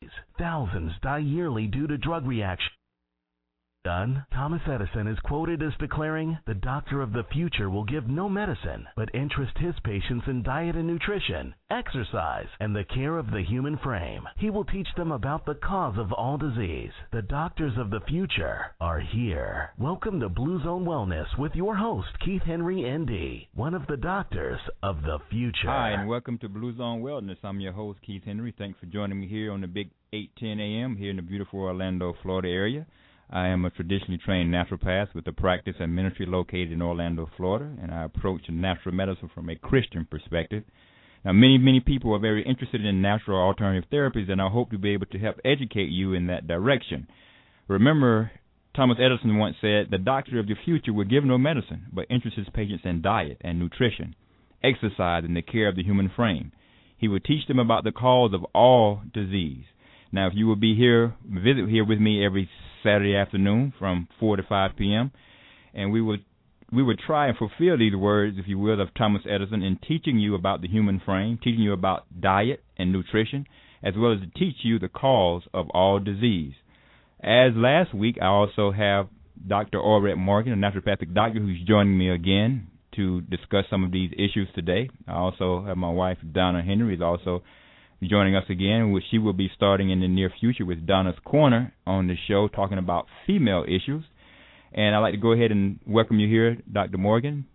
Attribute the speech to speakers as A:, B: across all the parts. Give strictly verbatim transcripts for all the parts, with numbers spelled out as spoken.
A: Thousands die yearly due to drug reactions. Done, Thomas Edison is quoted as declaring, "The doctor of the future will give no medicine, but interest his patients in diet and nutrition, exercise, and the care of the human frame. He will teach them about the cause of all disease. The doctors of the future are here." Welcome to Blue Zone Wellness with your host, Keith Henry, N D, one of the doctors of the future.
B: Hi, and welcome to Blue Zone Wellness. I'm your host, Keith Henry. Thanks for joining me here on the big eight ten a.m. here in the beautiful Orlando, Florida area. I am a traditionally trained naturopath with a practice and ministry located in Orlando, Florida, and I approach natural medicine from a Christian perspective. Now, many, many people are very interested in natural alternative therapies, and I hope to be able to help educate you in that direction. Remember, Thomas Edison once said, "The doctor of the future will give no medicine, but interest his patients in diet and nutrition, exercise, and the care of the human frame. He will teach them about the cause of all disease." Now, if you will be here, visit here with me every Saturday afternoon from four to five p.m., and we will we will try and fulfill these words, if you will, of Thomas Edison in teaching you about the human frame, teaching you about diet and nutrition, as well as to teach you the cause of all disease. As last week, I also have Doctor Orette Morgan, a naturopathic doctor, who's joining me again to discuss some of these issues today. I also have my wife, Donna Henry, is also joining us again, which she will be starting in the near future with Donna's Corner on the show, talking about female issues. And I'd like to go ahead and welcome you here, Doctor Morgan.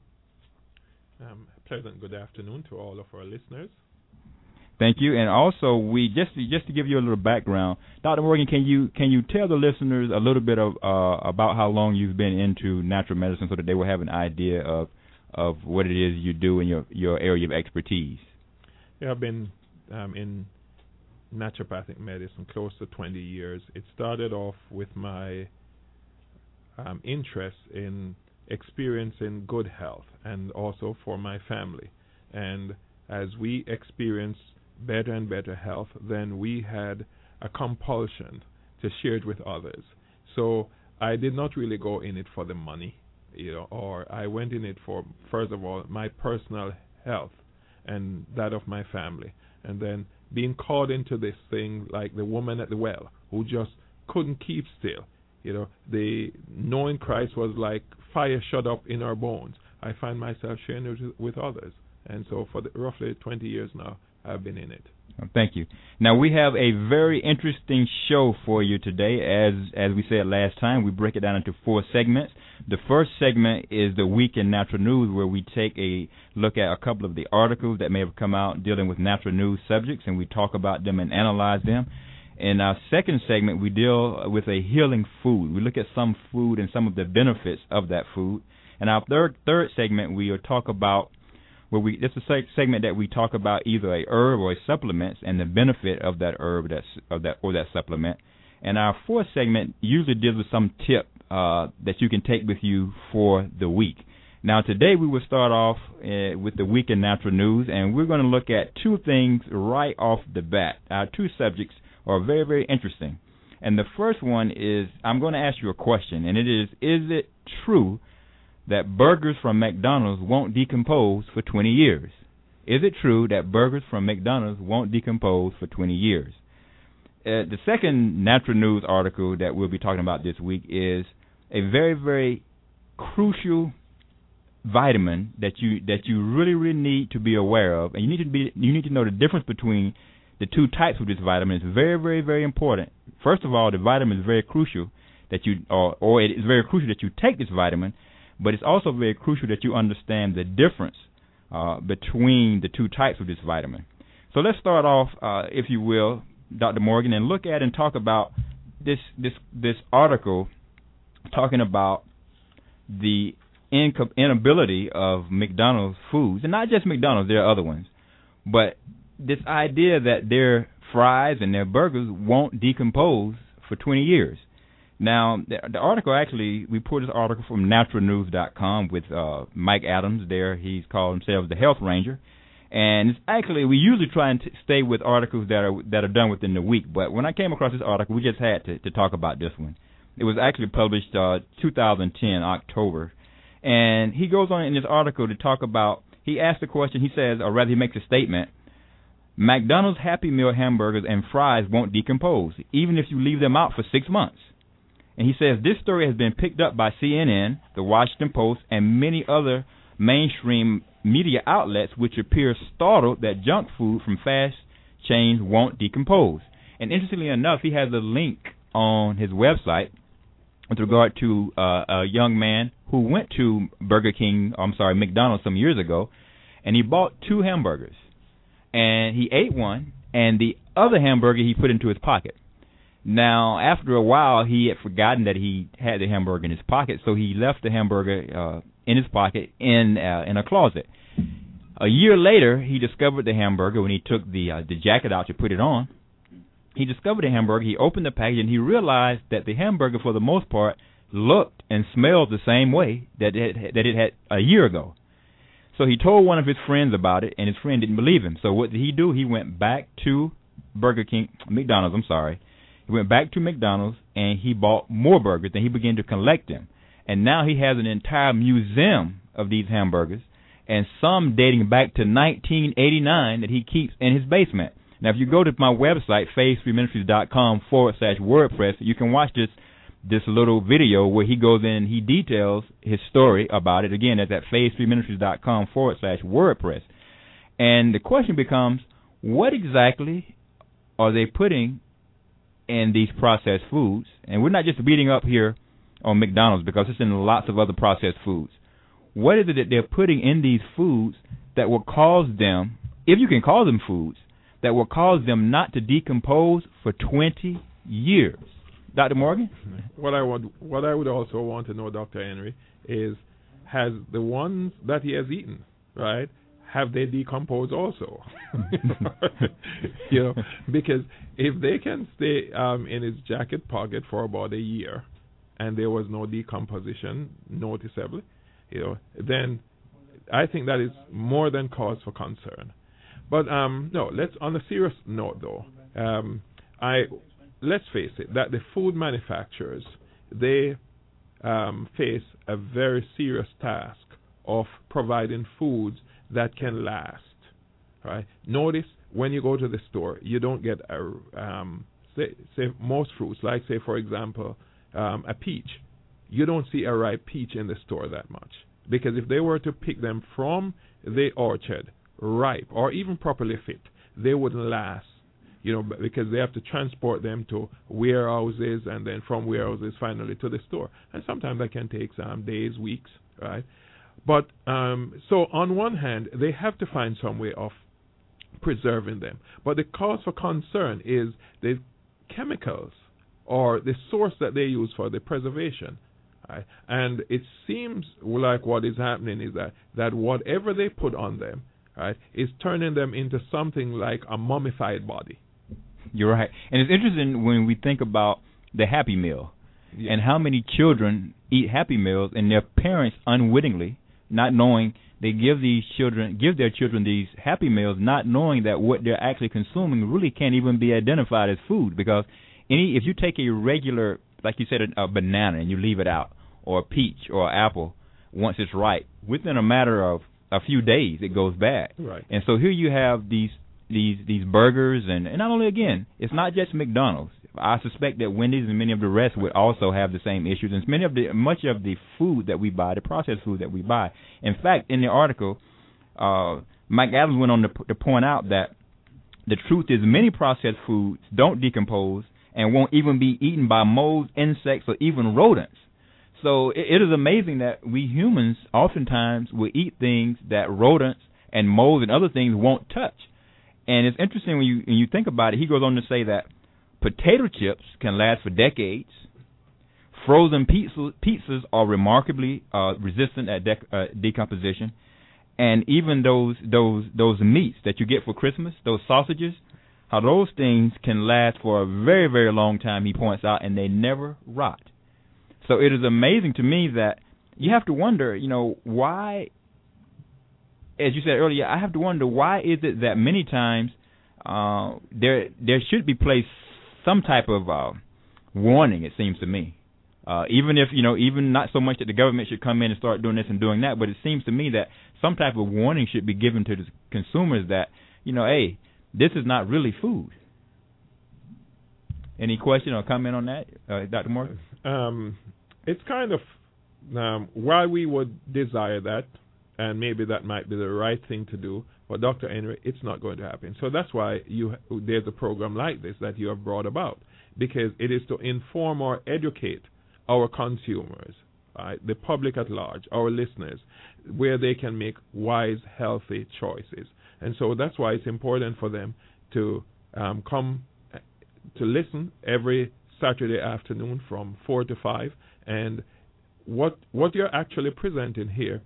C: Um, pleasant good afternoon to all of our listeners.
B: Thank you. And also, we just to, just to give you a little background, Doctor Morgan, can you can you tell the listeners a little bit of uh, about how long you've been into natural medicine, so that they will have an idea of of what it is you do in your your area of expertise?
C: Yeah, I've been Um, in naturopathic medicine close to twenty years. It started off with my um, interest in experiencing good health and also for my family. And as we experienced better and better health, then we had a compulsion to share it with others. So I did not really go in it for the money, you know, or I went in it for, first of all, my personal health and that of my family. And then being caught into this thing like the woman at the well who just couldn't keep still. You know, the knowing Christ was like fire shut up in our bones. I find myself sharing it with others. And so for the, roughly twenty years now, I've been in it.
B: Oh, thank you. Now, we have a very interesting show for you today. As as we said last time, we break it down into four segments. The first segment is the Week in Natural News, where we take a look at a couple of the articles that may have come out dealing with natural news subjects, and we talk about them and analyze them. In our second segment, we deal with a healing food. We look at some food and some of the benefits of that food. And our third third segment, we will talk about where we this is a segment that we talk about either a herb or a supplement and the benefit of that herb that's of that or that supplement. And our fourth segment usually deals with some tip uh, that you can take with you for the week. Now, today we will start off uh, with the Week in Natural News, and we're going to look at two things right off the bat. Our two subjects are very, very interesting. And the first one is, I'm going to ask you a question, and it is, is it true that burgers from McDonald's won't decompose for twenty years? Is it true that burgers from McDonald's won't decompose for twenty years? Uh, the second natural news article that we'll be talking about this week is a very, very crucial vitamin that you that you really, really need to be aware of, and you need to be you need to know the difference between the two types of this vitamin. It's very, very, very important. First of all, the vitamin is very crucial that you, or, or it is very crucial that you take this vitamin. But it's also very crucial that you understand the difference uh, between the two types of this vitamin. So let's start off, uh, if you will, Doctor Morgan, and look at and talk about this this this article talking about the inco- inability of McDonald's foods, and not just McDonald's, there are other ones, but this idea that their fries and their burgers won't decompose for twenty years. Now, the, the article actually, we pulled this article from natural news dot com with uh, Mike Adams there. He's called himself the Health Ranger. And it's actually, we usually try and t- stay with articles that are that are done within the week. But when I came across this article, we just had to, to talk about this one. It was actually published uh, two thousand ten, October. And he goes on in this article to talk about, he asked the question, he says, or rather he makes a statement, McDonald's Happy Meal hamburgers and fries won't decompose, even if you leave them out for six months. And he says this story has been picked up by C N N, the Washington Post, and many other mainstream media outlets which appear startled that junk food from fast chains won't decompose. And interestingly enough, he has a link on his website with regard to uh, a young man who went to Burger King, I'm sorry, McDonald's some years ago, and he bought two hamburgers. And he ate one, and the other hamburger he put into his pocket. Now, after a while, he had forgotten that he had the hamburger in his pocket, so he left the hamburger uh, in his pocket in uh, in a closet. A year later, he discovered the hamburger when he took the uh, the jacket out to put it on. He discovered the hamburger, he opened the package, and he realized that the hamburger, for the most part, looked and smelled the same way that it, that it had a year ago. So he told one of his friends about it, and his friend didn't believe him. So what did he do? He went back to Burger King, McDonald's, I'm sorry. He went back to McDonald's, and he bought more burgers, and he began to collect them. And now he has an entire museum of these hamburgers, and some dating back to nineteen eighty-nine that he keeps in his basement. Now, if you go to my website, phase three ministries dot com forward slash WordPress, you can watch this this little video where he goes in and he details his story about it. Again, that's at phase three ministries dot com forward slash WordPress. And the question becomes, what exactly are they putting in these processed foods? And we're not just beating up here on McDonald's because it's in lots of other processed foods. What is it that they're putting in these foods that will cause them, if you can call them foods, that will cause them not to decompose for twenty years? Doctor Morgan?
C: What I would, what I would also want to know, Doctor Henry, is has the ones that he has eaten, right, have they decomposed also? You know, because if they can stay um, in his jacket pocket for about a year and there was no decomposition noticeably, you know, then I think that is more than cause for concern. But um, no, let's on a serious note though. Um, I let's face it, that the food manufacturers, they um, face a very serious task of providing foods that can last. Right? Notice when you go to the store, you don't get a um, say, say most fruits, like say for example um, a peach. You don't see a ripe peach in the store that much, because if they were to pick them from the orchard, ripe or even properly fit, they wouldn't last. You know, because they have to transport them to warehouses and then from warehouses finally to the store, and sometimes that can take some days, weeks, right? But um, so on one hand, they have to find some way of preserving them. But the cause for concern is the chemicals or the source that they use for the preservation. Right? And it seems like what is happening is that, that whatever they put on them, right, is turning them into something like a mummified body.
B: You're right. And it's interesting when we think about the Happy Meal, yeah, and how many children eat Happy Meals and their parents unwittingly, not knowing, they give these children, give their children these Happy Meals, not knowing that what they're actually consuming really can't even be identified as food. Because any, if you take a regular, like you said, a, a banana and you leave it out, or a peach or an apple, once it's ripe, within a matter of a few days it goes bad.
C: Right.
B: And so here you have these these these burgers, and, and not only, again, it's not just McDonald's. I suspect that Wendy's and many of the rest would also have the same issues, and many of the much of the food that we buy, the processed food that we buy. In fact, in the article, uh, Mike Adams went on to, to point out that the truth is many processed foods don't decompose and won't even be eaten by moles, insects, or even rodents. So it, it is amazing that we humans oftentimes will eat things that rodents and moles and other things won't touch. And it's interesting when you when you think about it. He goes on to say that potato chips can last for decades. Frozen pizza, pizzas are remarkably uh, resistant at dec- uh, decomposition, and even those those those meats that you get for Christmas, those sausages, how those things can last for a very very long time. He points out, and they never rot. So it is amazing to me that you have to wonder, you know, why. As you said earlier, I have to wonder why is it that many times uh, there there should be placed some type of uh, warning. It seems to me, uh, even if you know, even not so much that the government should come in and start doing this and doing that, but it seems to me that some type of warning should be given to the consumers that, you know, hey, this is not really food. Any question or comment on that, uh, Doctor Morgan?
C: Um, it's kind of, um, while we would desire that, and maybe that might be the right thing to do, but Doctor Henry, it's not going to happen. So that's why you there's a program like this that you have brought about, because it is to inform or educate our consumers, right, the public at large, our listeners, where they can make wise, healthy choices. And so that's why it's important for them to um, come to listen every Saturday afternoon from four to five. And what what you're actually presenting here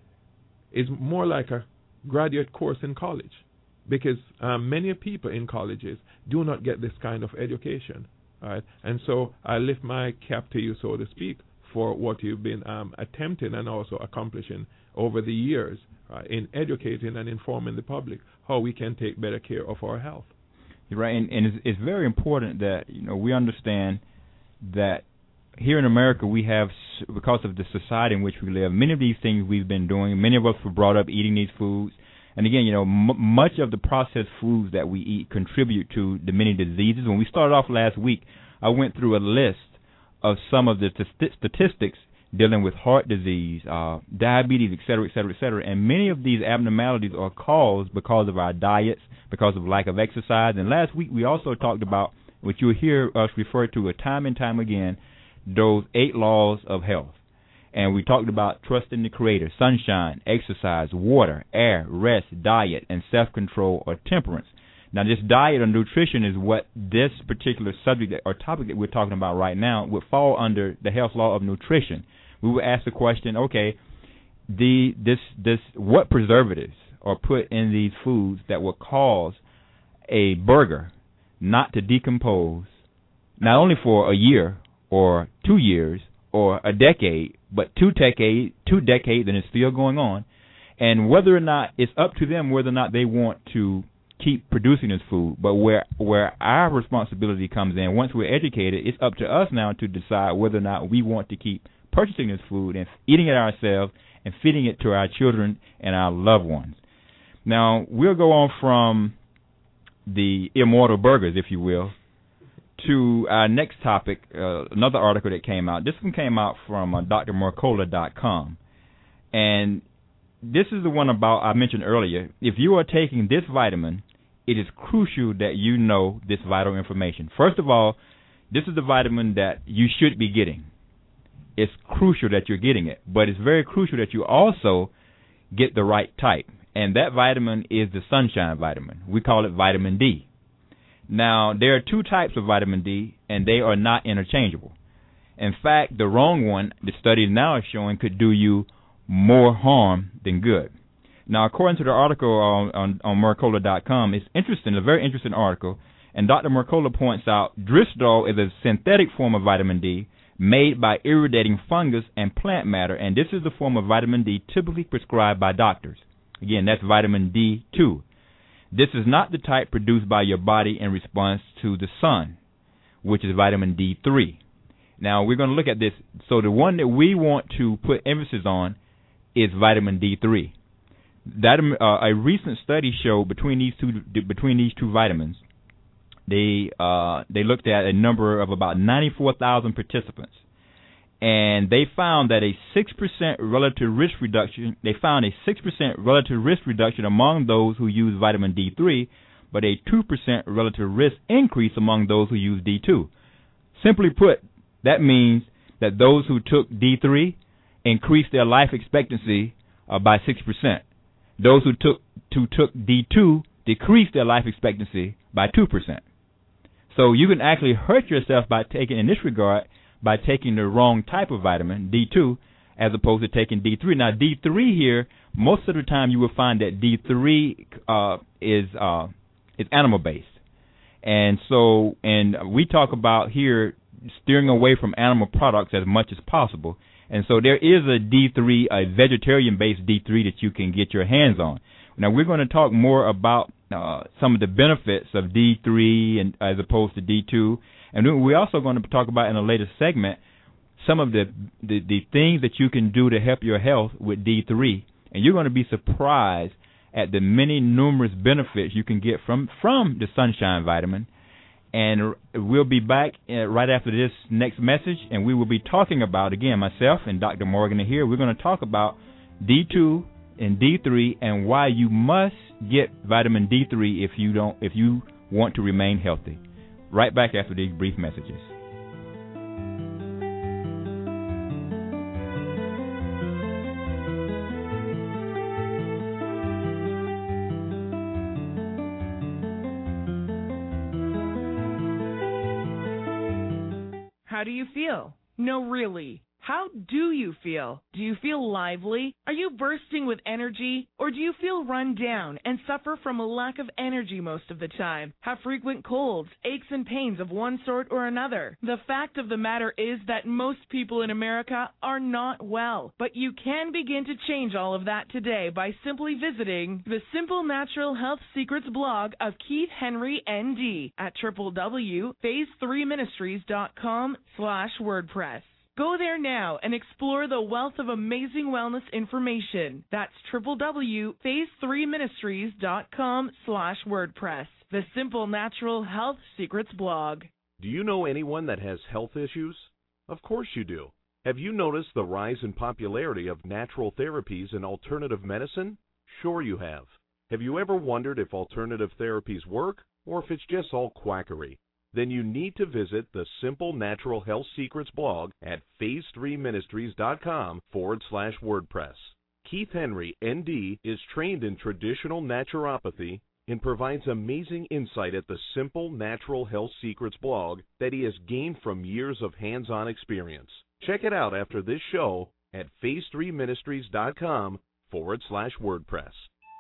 C: is more like a graduate course in college, because um, many people in colleges do not get this kind of education. Right? And so I lift my cap to you, so to speak, for what you've been um, attempting and also accomplishing over the years uh, in educating and informing the public how we can take better care of our health.
B: Right, and, and it's, it's very important that, you know, we understand that here in America we have, because of the society in which we live, many of these things we've been doing. Many of us were brought up eating these foods. And again, you know, m- much of the processed foods that we eat contribute to the many diseases. When we started off last week, I went through a list of some of the t- statistics dealing with heart disease, uh, diabetes, et cetera, et cetera, et cetera. And many of these abnormalities are caused because of our diets, because of lack of exercise. And last week we also talked about, what you'll hear us refer to a time and time again, those eight laws of health. And we talked about trusting the Creator, sunshine, exercise, water, air, rest, diet, and self-control or temperance. Now, this diet or nutrition is what this particular subject or topic that we're talking about right now would fall under the health law of nutrition. We would ask the question, okay, the this this what preservatives are put in these foods that will cause a burger not to decompose, not only for a year or two years or a decade, but two decades, two decades, and it's still going on, and whether or not it's up to them whether or not they want to keep producing this food. But where where our responsibility comes in, once we're educated, it's up to us now to decide whether or not we want to keep purchasing this food and eating it ourselves and feeding it to our children and our loved ones. Now, we'll go on from the immortal burgers, if you will, to our next topic, uh, another article that came out. This one came out from uh, D R Mercola dot com. And this is the one about, I mentioned earlier, if you are taking this vitamin, it is crucial that you know this vital information. First of all, this is the vitamin that you should be getting. It's crucial that you're getting it, but it's very crucial that you also get the right type. And that vitamin is the sunshine vitamin. We call it vitamin D. Now, there are two types of vitamin D, and they are not interchangeable. In fact, the wrong one, the studies now are showing, could do you more harm than good. Now, according to the article on, on, on Mercola dot com, it's interesting, a very interesting article, and Doctor Mercola points out Dristal is a synthetic form of vitamin D made by irridating fungus and plant matter, and this is the form of vitamin D typically prescribed by doctors. Again, that's vitamin D two. This is not the type produced by your body in response to the sun, which is vitamin D three. Now, we're going to look at this. So the one that we want to put emphasis on is vitamin D three. That uh, a recent study showed between these two between these two vitamins, they uh, they looked at a number of about ninety-four thousand participants, and they found that a six percent relative risk reduction. They found a six percent relative risk reduction among those who use vitamin D three, but a two percent relative risk increase among those who use D two. Simply put, that means that those who took D three increased their life expectancy uh, by six percent. Those who took who took D two decreased their life expectancy by two percent. So you can actually hurt yourself by taking, in this regard, by taking the wrong type of vitamin, D two, as opposed to taking D three. Now, D three here, most of the time you will find that D three uh, is uh, is animal-based. And so, and we talk about here steering away from animal products as much as possible. And so there is a D three, a vegetarian-based D three that you can get your hands on. Now, we're going to talk more about uh, some of the benefits of D three and as opposed to D two. And then we're also going to talk about in a later segment some of the, the, the things that you can do to help your health with D three. And you're going to be surprised at the many numerous benefits you can get from, from the sunshine vitamin. And we'll be back uh, right after this next message, and we will be talking about, again, myself and Doctor Morgan are here. We're going to talk about D two and D three and why you must get vitamin D three if you don't, if you want to remain healthy. Right back after these brief messages.
D: How do you feel? No, really. How do you feel? Do you feel lively? Are you bursting with energy? Or do you feel run down and suffer from a lack of energy most of the time? Have frequent colds, aches and pains of one sort or another? The fact of the matter is that most people in America are not well. But you can begin to change all of that today by simply visiting the Simple Natural Health Secrets blog of Keith Henry, N D at w w w dot phase three ministries dot com slash WordPress. Go there now and explore the wealth of amazing wellness information. That's w w w dot phase three ministries dot com slash WordPress, the Simple Natural Health Secrets blog.
E: Do you know anyone that has health issues? Of course you do. Have you noticed the rise in popularity of natural therapies and alternative medicine? Sure you have. Have you ever wondered if alternative therapies work or if it's just all quackery? Then you need to visit the Simple Natural Health Secrets blog at phase three ministries dot com forward slash WordPress. Keith Henry, N D, is trained in traditional naturopathy and provides amazing insight at the Simple Natural Health Secrets blog that he has gained from years of hands-on experience. Check it out after this show at phase three ministries dot com forward slash WordPress.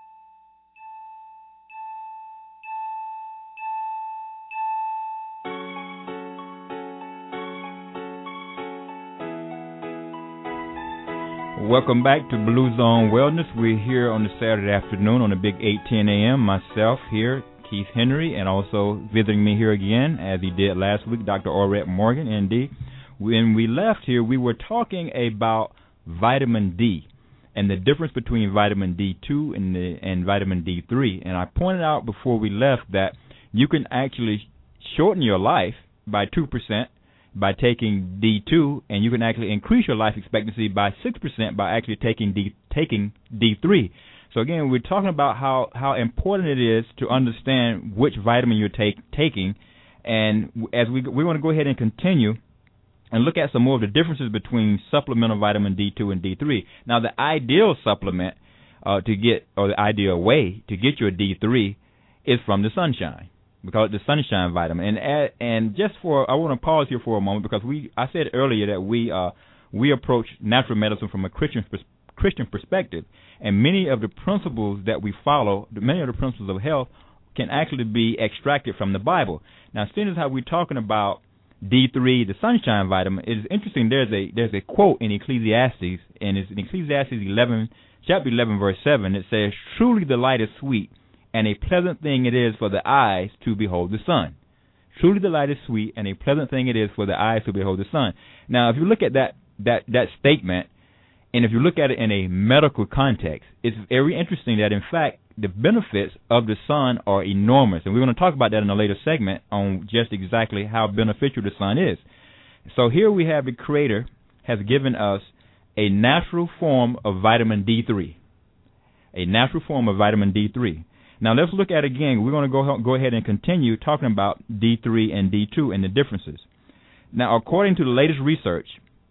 B: Welcome back to Blue Zone Wellness. We're here on the Saturday afternoon on the big eight ten a.m. Myself here, Keith Henry, and also visiting me here again, as he did last week, Doctor Orette Morgan, N D. When we left here, we were talking about vitamin D and the difference between vitamin D two and, the, and vitamin D three. And I pointed out before we left that you can actually shorten your life by two percent by taking D two, and you can actually increase your life expectancy by six percent by actually taking D, taking D three. So again, we're talking about how, how important it is to understand which vitamin you're take, taking, and as we we want to go ahead and continue and look at some more of the differences between supplemental vitamin D two and D three. Now, the ideal supplement uh, to get, or the ideal way to get your D three is from the sunshine. We call it the sunshine vitamin. And and just for, I want to pause here for a moment because we, I said earlier that we uh, we approach natural medicine from a Christian Christian perspective, and many of the principles that we follow, many of the principles of health, can actually be extracted from the Bible. Now, seeing as how we're talking about D three, the sunshine vitamin, it is interesting. There's a there's a quote in Ecclesiastes, and it's in Ecclesiastes eleven, chapter eleven, verse seven. It says, "Truly the light is sweet, and a pleasant thing it is for the eyes to behold the sun." Truly the light is sweet, and a pleasant thing it is for the eyes to behold the sun. Now, if you look at that that that statement, and if you look at it in a medical context, it's very interesting that, in fact, the benefits of the sun are enormous. And we're going to talk about that in a later segment on just exactly how beneficial the sun is. So here we have the Creator has given us a natural form of vitamin D three. A natural form of vitamin D three. Now let's look at it again. We're going to go, go ahead and continue talking about D three and D two and the differences. Now, according to the latest research,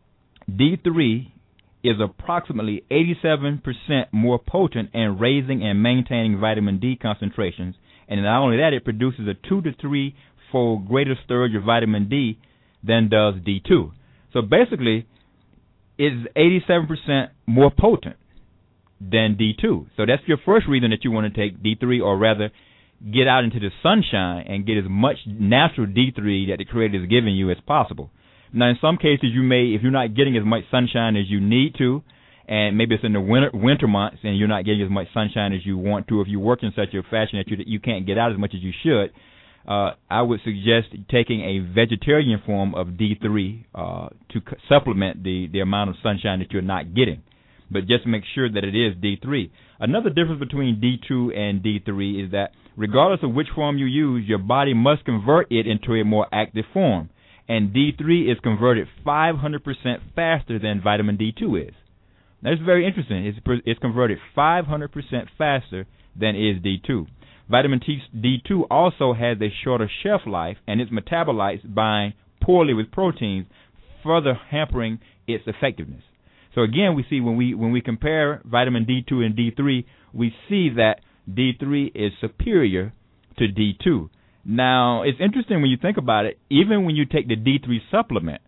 B: D three is approximately eighty-seven percent more potent in raising and maintaining vitamin D concentrations, and not only that, it produces a two to three fold greater storage of vitamin D than does D two. So basically, it's eighty-seven percent more potent than D two. So that's your first reason that you want to take D three, or rather get out into the sunshine and get as much natural D three that the Creator is giving you as possible. Now, in some cases, you may, if you're not getting as much sunshine as you need to, and maybe it's in the winter winter months and you're not getting as much sunshine as you want to, if you work in such a fashion that you, that you can't get out as much as you should, uh, I would suggest taking a vegetarian form of D three uh, to c- supplement the, the amount of sunshine that you're not getting. but just make sure that it is D three. Another difference between D two and D three is that regardless of which form you use, your body must convert it into a more active form. And D three is converted five hundred percent faster than vitamin D two is. That's very interesting. It's, it's converted five hundred percent faster than is D two. Vitamin D two also has a shorter shelf life, and its metabolites bind poorly with proteins, further hampering its effectiveness. So again, we see when we when we compare vitamin D two and D three, we see that D three is superior to D two. Now, it's interesting when you think about it. Even when you take the D three supplement,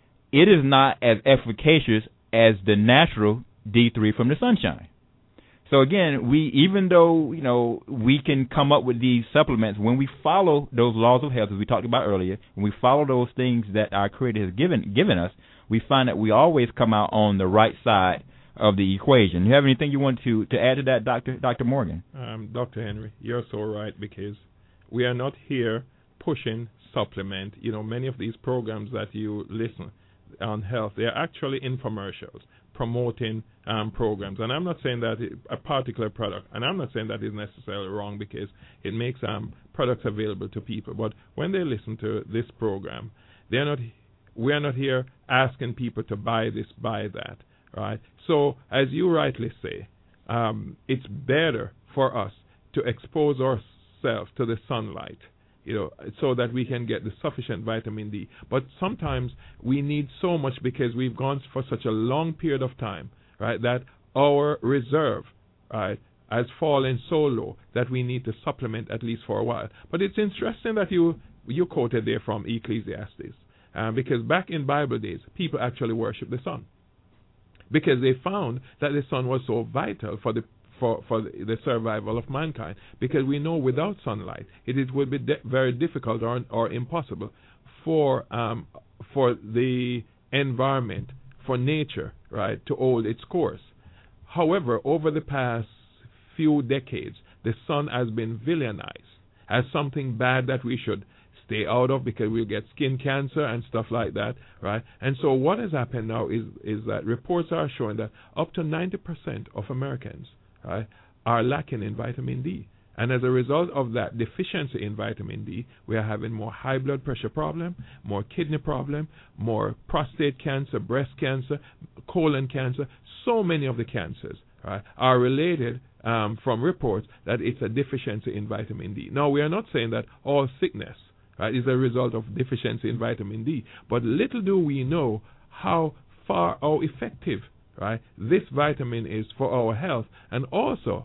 B: it is not as efficacious as the natural D three from the sunshine. So again, we even though you know we can come up with these supplements, when we follow those laws of health, as we talked about earlier, when we follow those things that our Creator has given given us, we find that we always come out on the right side of the equation. You have anything you want to, to add to that, Doctor Doctor Morgan?
C: Um, Doctor Henry, you're so right, because we are not here pushing supplement. You know, many of these programs that you listen on health, they are actually infomercials promoting um, programs. And I'm not saying that it, a particular product, and I'm not saying that is necessarily wrong, because it makes um, products available to people. But when they listen to this program, they're not. We are not here asking people to buy this, buy that, right? So, as you rightly say, um, it's better for us to expose ourselves to the sunlight, you know, so that we can get the sufficient vitamin D. But sometimes we need so much because we've gone for such a long period of time, right, that our reserve, right, has fallen so low that we need to supplement at least for a while. But it's interesting that you you quoted there from Ecclesiastes. Uh, because back in Bible days, people actually worshiped the sun, because they found that the sun was so vital for the for, for the, the survival of mankind. Because we know without sunlight, it, it would be de- very difficult or or impossible for um, for the environment, for nature, right, to hold its course. However, over the past few decades, the sun has been villainized as something bad that we should stay out of, because we'll get skin cancer and stuff like that, right? And so what has happened now is is that reports are showing that up to ninety percent of Americans, right, are lacking in vitamin D. And as a result of that deficiency in vitamin D, we are having more high blood pressure problem, more kidney problem, more prostate cancer, breast cancer, colon cancer. So many of the cancers, right, are related um, from reports that it's a deficiency in vitamin D. Now, we are not saying that all sickness, right, is a result of deficiency in vitamin D. But little do we know how far, how effective, right, this vitamin is for our health, and also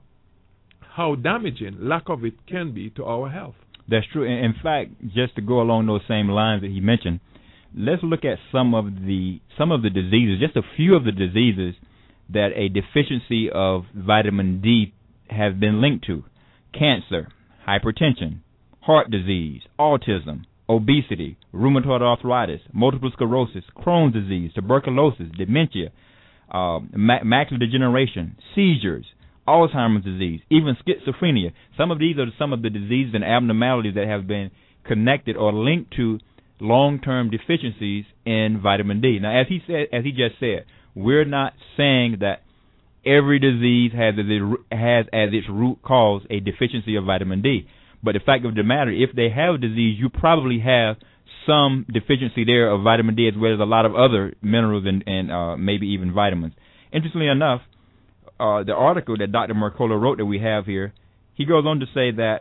C: how damaging lack of it can be to our health.
B: That's true. In fact, just to go along those same lines that he mentioned, let's look at some of the some of the diseases, just a few of the diseases that a deficiency of vitamin D has been linked to: cancer, hypertension, heart disease, autism, obesity, rheumatoid arthritis, multiple sclerosis, Crohn's disease, tuberculosis, dementia, uh, ma- macular degeneration, seizures, Alzheimer's disease, even schizophrenia. Some of these are some of the diseases and abnormalities that have been connected or linked to long-term deficiencies in vitamin D. Now, as he said, as he just said, we're not saying that every disease has as, it, has as its root cause a deficiency of vitamin D. But the fact of the matter, if they have a disease, you probably have some deficiency there of vitamin D, as well as a lot of other minerals and, and uh, maybe even vitamins. Interestingly enough, uh, the article that Doctor Mercola wrote that we have here, he goes on to say that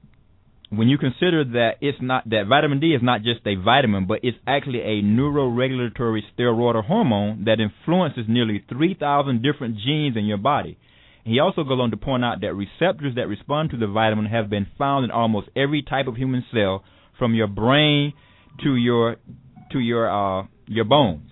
B: when you consider that it's not that vitamin D is not just a vitamin, but it's actually a neuroregulatory steroid hormone that influences nearly three thousand different genes in your body. He also goes on to point out that receptors that respond to the vitamin have been found in almost every type of human cell, from your brain to your to your uh, your bones.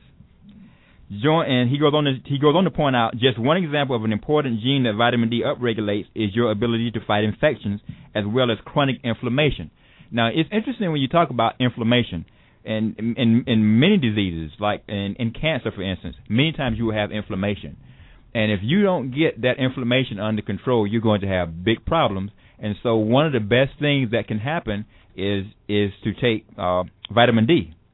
B: Join, and he goes on to he goes on to point out just one example of an important gene that vitamin D upregulates is your ability to fight infections as well as chronic inflammation. Now, it's interesting when you talk about inflammation, and in in many diseases, like in, in cancer, for instance, many times you will have inflammation. And if you don't get that inflammation under control, you're going to have big problems. And so one of the best things that can happen is is to take uh, vitamin D.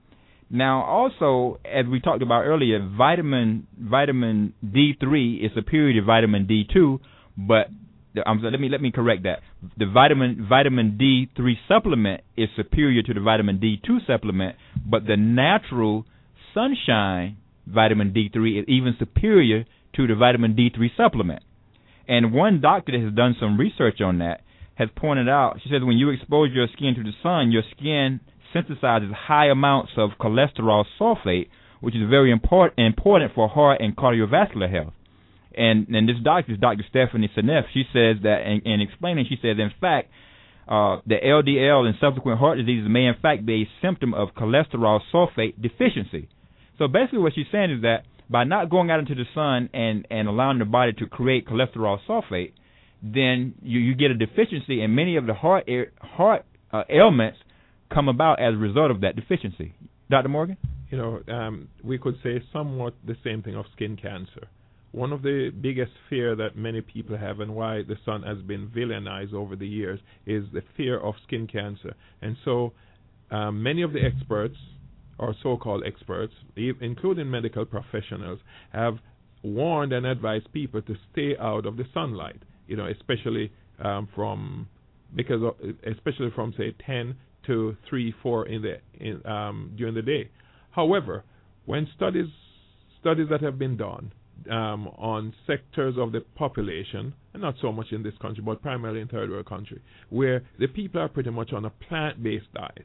B: Now, also, as we talked about earlier, vitamin vitamin D three is superior to vitamin D two, but um, let me let me correct that. The vitamin vitamin D three supplement is superior to the vitamin D two supplement, but the natural sunshine vitamin D three is even superior to the vitamin D three supplement. And one doctor that has done some research on that has pointed out, she says when you expose your skin to the sun, your skin synthesizes high amounts of cholesterol sulfate, which is very important important for heart and cardiovascular health. And and this doctor is Doctor Stephanie Seneff. She says that, in, in explaining, she says, in fact, uh, the L D L and subsequent heart diseases may in fact be a symptom of cholesterol sulfate deficiency. So basically what she's saying is that by not going out into the sun and, and allowing the body to create cholesterol sulfate, then you, you get a deficiency, and many of the heart heart uh, ailments come about as a result of that deficiency. Doctor Morgan?
C: You know, um, we could say somewhat the same thing of skin cancer. One of the biggest fear that many people have, and why the sun has been villainized over the years, is the fear of skin cancer. And so um, many of the experts, or so-called experts, including medical professionals, have warned and advised people to stay out of the sunlight, you know, especially um, from, because of, especially from, say, ten to three, four in the in, um, during the day. However, when studies studies that have been done um, on sectors of the population, and not so much in this country, but primarily in third world country, where the people are pretty much on a plant-based diet,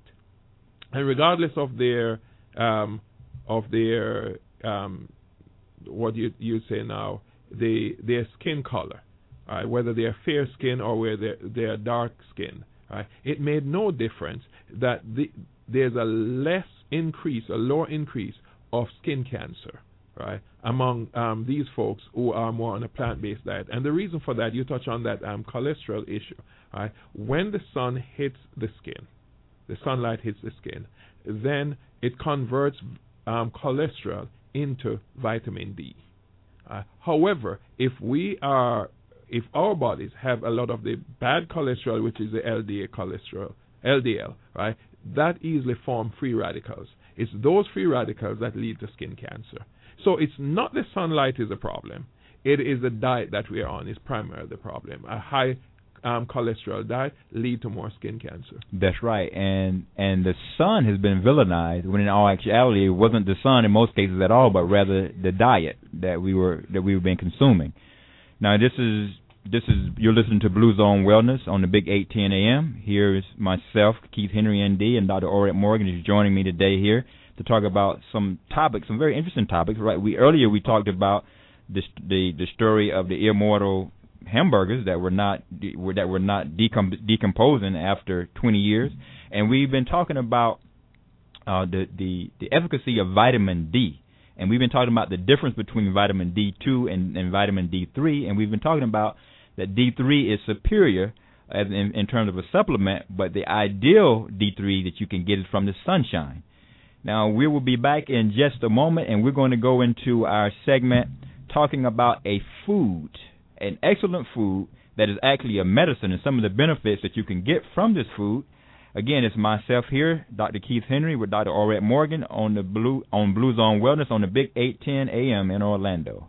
C: and regardless of their um, of their um, what you you say now, the their skin color, right, whether they are fair skin or whether they are dark skin. Right. It made no difference that the, there's a less increase, a lower increase of skin cancer, right, among um, these folks who are more on a plant-based diet. And the reason for that, you touch on that um, cholesterol issue. Right. When the sun hits the skin, the sunlight hits the skin, then it converts um, cholesterol into vitamin D. Uh, however, if we are If our bodies have a lot of the bad cholesterol, which is the L D L cholesterol, L D L, right, that easily form free radicals. It's those free radicals that lead to skin cancer. So it's not the sunlight is a problem. It is the diet that we are on is primarily the problem. A high um, cholesterol diet lead to more skin cancer.
B: That's right. And and the sun has been villainized when in all actuality it wasn't the sun in most cases at all, but rather the diet that we were that we've been consuming. Now, this is this is you're listening to Blue Zone Wellness on the Big eight ten A M. Here is myself, Keith Henry, N D, and Doctor Orette Morgan is joining me today here to talk about some topics, some very interesting topics. Right? We earlier we talked about this, the the story of the immortal hamburgers that were not that were not decom- decomposing after twenty years, and we've been talking about uh, the the the efficacy of vitamin D. And we've been talking about the difference between vitamin D two and, and vitamin D three, and we've been talking about that D three is superior as in, in terms of a supplement, but the ideal D three that you can get is from the sunshine. Now, we will be back in just a moment, and we're going to go into our segment talking about a food, an excellent food that is actually a medicine, and some of the benefits that you can get from this food. Again, it's myself here, Doctor Keith Henry, with Doctor Orette Morgan on the Blue on Blue Zone Wellness on the Big eight ten A M in Orlando.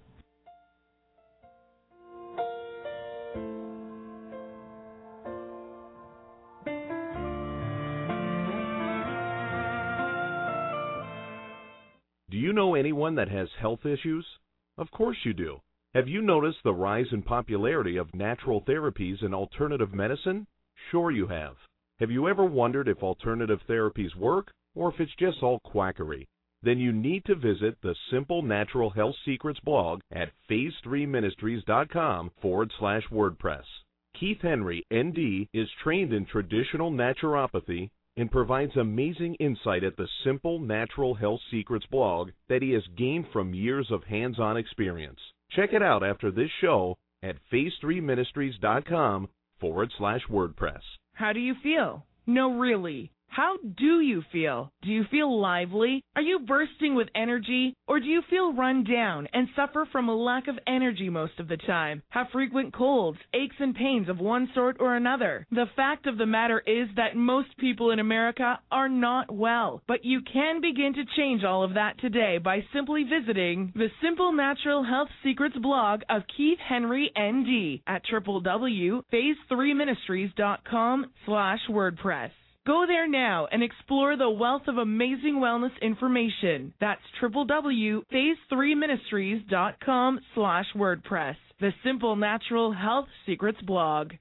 E: Do you know anyone that has health issues? Of course you do. Have you noticed the rise in popularity of natural therapies and alternative medicine? Sure you have. Have you ever wondered if alternative therapies work or if it's just all quackery? Then you need to visit the Simple Natural Health Secrets blog at phase three ministries dot com forward slash WordPress. Keith Henry, N D, is trained in traditional naturopathy and provides amazing insight at the Simple Natural Health Secrets blog that he has gained from years of hands-on experience. Check it out after this show at phase three ministries dot com forward slash WordPress.
D: How do you feel? No, really. How do you feel? Do you feel lively? Are you bursting with energy? Or do you feel run down and suffer from a lack of energy most of the time? Have frequent colds, aches and pains of one sort or another? The fact of the matter is that most people in America are not well, but you can begin to change all of that today by simply visiting the Simple Natural Health Secrets blog of Keith Henry, N D at w w w dot phase three ministries dot com slash WordPress. Go there now and explore the wealth of amazing wellness information. That's w w w dot phase three ministries dot com slash WordPress. The Simple Natural Health Secrets blog.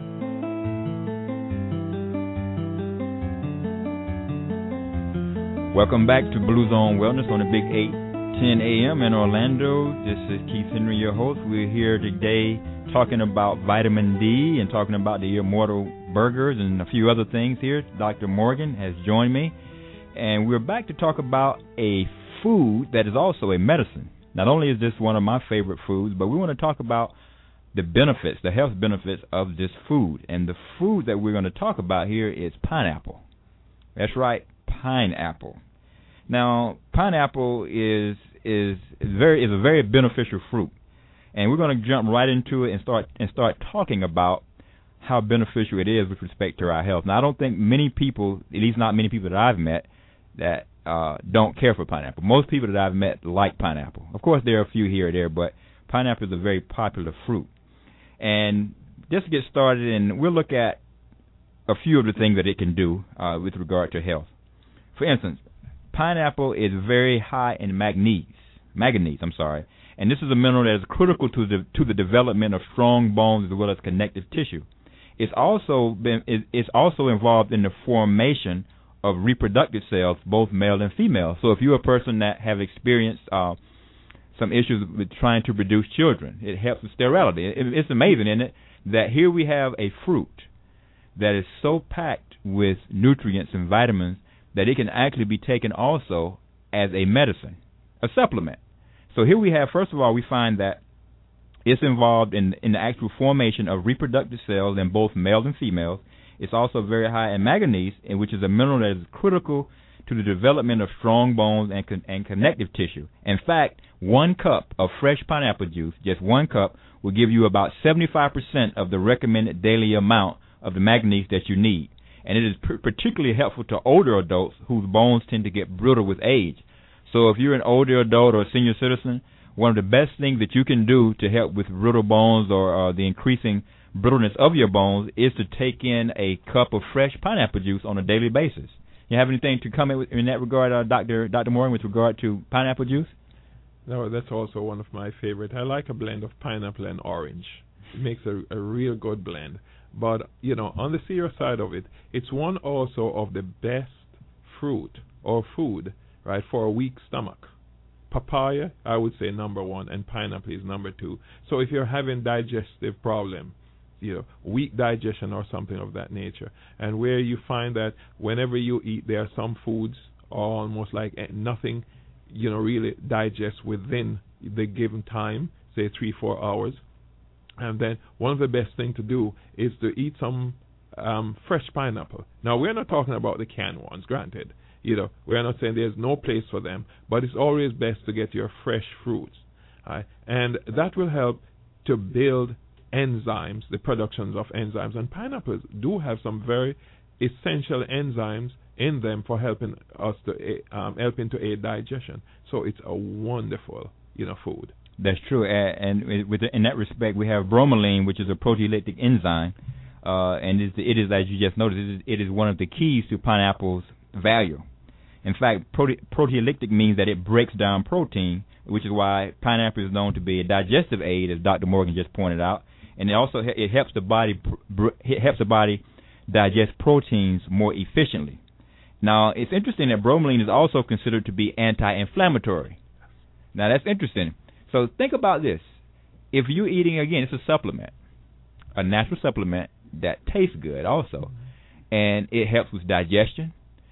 B: Welcome back to Blue Zone Wellness on the Big eight ten a m in Orlando. This is Keith Henry, your host. We're here today talking about vitamin D and talking about the immortal burgers and a few other things here. Doctor Morgan has joined me, and we're back to talk about a food that is also a medicine. Not only is this one of my favorite foods, but we want to talk about the benefits, the health benefits of this food. And the food that we're going to talk about here is pineapple. That's right, pineapple. Now, pineapple is is very is a very beneficial fruit, and we're going to jump right into it and start and start talking about how beneficial it is with respect to our health. Now, I don't think many people, at least not many people that I've met, that uh, don't care for pineapple. Most people that I've met like pineapple. Of course, there are a few here or there, but pineapple is a very popular fruit. And just to get started, and we'll look at a few of the things that it can do uh, with regard to health. For instance, pineapple is very high in manganese. Manganese, I'm sorry. And this is a mineral that is critical to the to the development of strong bones as well as connective tissue. It's also been it's also involved in the formation of reproductive cells, both male and female. So if you're a person that have experienced uh, some issues with trying to produce children, it helps with sterility. It, it's amazing, isn't it, that here we have a fruit that is so packed with nutrients and vitamins that it can actually be taken also as a medicine, a supplement. So here we have, first of all, we find that it's involved in in the actual formation of reproductive cells in both males and females. It's also very high in manganese, in which is a mineral that is critical to the development of strong bones and con- and connective tissue. In fact, one cup of fresh pineapple juice, just one cup, will give you about seventy-five percent of the recommended daily amount of the manganese that you need. And it is p- particularly helpful to older adults whose bones tend to get brittle with age. So if you're an older adult or a senior citizen, one of the best things that you can do to help with brittle bones or uh, the increasing brittleness of your bones is to take in a cup of fresh pineapple juice on a daily basis. You have anything to comment with, in that regard, uh, Doctor Doctor Morgan, with regard to pineapple juice?
C: No, that's also one of my favorite. I like a blend of pineapple and orange. It makes a, a real good blend. But, you know, on the serious side of it, it's one also of the best fruit or food, right, for a weak stomach. Papaya, I would say number one, and pineapple is number two. So if you're having digestive problem, you know, weak digestion or something of that nature, and where you find that whenever you eat, there are some foods almost like nothing, you know, really digests within the given time, say three, four hours. And then one of the best things to do is to eat some um, fresh pineapple. Now, we're not talking about the canned ones, granted. You know, we're not saying there's no place for them, but it's always best to get your fresh fruits. Right? And that will help to build enzymes, the productions of enzymes. And pineapples do have some very essential enzymes in them for helping us to um, helping to aid digestion. So it's a wonderful, you know, food.
B: That's true, and with in that respect, we have bromelain, which is a proteolytic enzyme, uh, and it is, as you just noticed, it is, it is one of the keys to pineapple's value. In fact, prote- proteolytic means that it breaks down protein, which is why pineapple is known to be a digestive aid, as Doctor Morgan just pointed out, and it also it helps the body it helps the body digest proteins more efficiently. Now, it's interesting that bromelain is also considered to be anti-inflammatory. Now, that's interesting. So think about this. If you're eating, again, it's a supplement, a natural supplement that tastes good also, and it helps with digestion.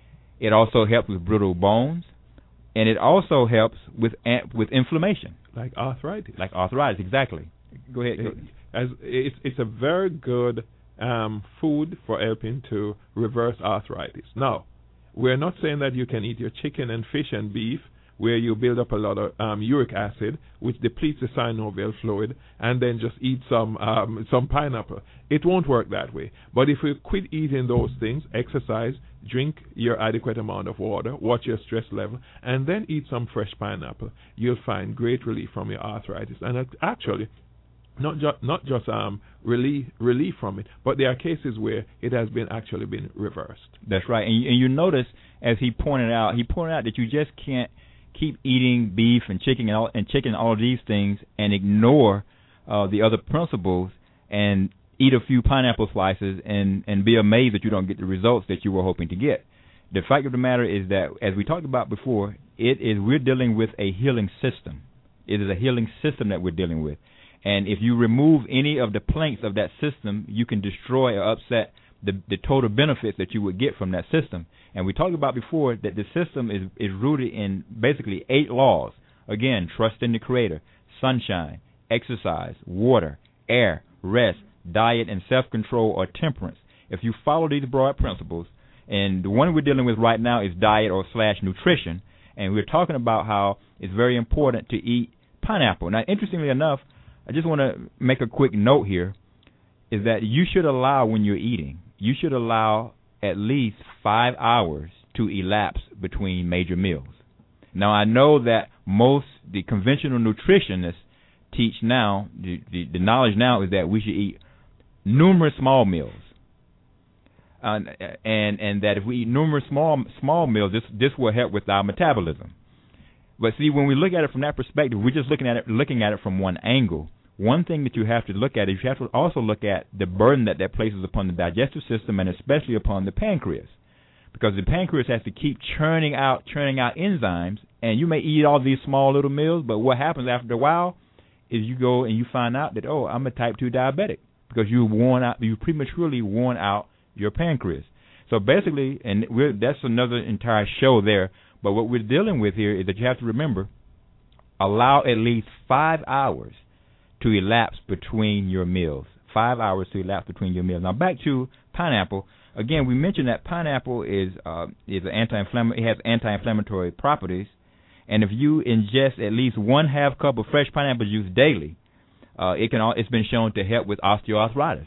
B: It also helps with brittle bones, and it also helps with with inflammation.
C: Like arthritis.
B: Like arthritis, exactly. Go ahead.
C: It, as it's, it's a very good um, food for helping to reverse arthritis. Now, we're not saying that you can eat your chicken and fish and beef where you build up a lot of um, uric acid, which depletes the synovial fluid, and then just eat some um, some pineapple. It won't work that way. But if we quit eating those things, exercise, drink your adequate amount of water, watch your stress level, and then eat some fresh pineapple, you'll find great relief from your arthritis. And actually, not just not just um relief relief from it, but there are cases where it has been actually been reversed.
B: That's right. And you, and you notice, as he pointed out, he pointed out that you just can't keep eating beef and chicken and, all, and chicken and all of these things and ignore uh, the other principles and eat a few pineapple slices and, and be amazed that you don't get the results that you were hoping to get. The fact of the matter is that, as we talked about before, it is we're dealing with a healing system. It is a healing system that we're dealing with. And if you remove any of the planks of that system, you can destroy or upset the, the total benefits that you would get from that system. And we talked about before that the system is, is rooted in basically eight laws. Again, trust in the Creator, sunshine, exercise, water, air, rest, diet, and self-control or temperance. If you follow these broad principles, and the one we're dealing with right now is diet or slash nutrition, and we're talking about how it's very important to eat pineapple. Now, interestingly enough, I just want to make a quick note here, is that you should allow, when you're eating, you should allow at least five hours to elapse between major meals. Now, I know that most, the conventional nutritionists teach now, the, the, the knowledge now is that we should eat numerous small meals. Uh, and and that if we eat numerous small small meals, this this will help with our metabolism. But see, when we look at it from that perspective, we're just looking at it looking at it from one angle. One thing that you have to look at is you have to also look at the burden that that places upon the digestive system and especially upon the pancreas, because the pancreas has to keep churning out churning out enzymes. And you may eat all these small little meals, but what happens after a while is you go and you find out that, oh, I'm a type two diabetic, because you worn out you prematurely worn out your pancreas. So basically, and we're, that's another entire show there. But what we're dealing with here is that you have to remember, allow at least five hours to elapse between your meals. Five hours to elapse between your meals. Now back to pineapple. Again, we mentioned that pineapple is uh, is an anti-inflammatory. It has anti-inflammatory properties, and if you ingest at least one half cup of fresh pineapple juice daily, uh, it can. It's been shown to help with osteoarthritis.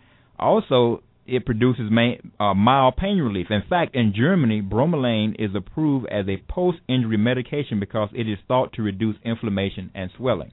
B: Also, it produces main, uh, mild pain relief. In fact, in Germany, bromelain is approved as a post-injury medication because it is thought to reduce inflammation and swelling.